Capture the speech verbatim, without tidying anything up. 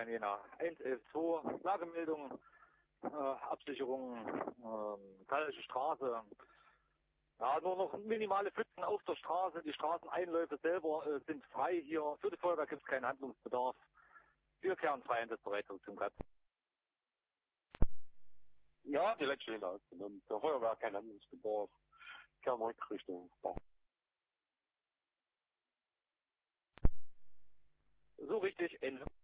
in Jena. eins elf zwei, Lagemeldung, äh, Absicherung, ähm, Gallische Straße. Ja, nur noch minimale Pfützen auf der Straße. Die Straßeneinläufe selber äh, sind frei hier. Für die Feuerwehr gibt es keinen Handlungsbedarf. Wir kehren frei einsatzbereit zurück zum Platz. Ja, die letzte Linie ausgenommen. Der Feuerwehr kein Handlungsbedarf. Kehren wir Richtung Bach. So richtig, Ende.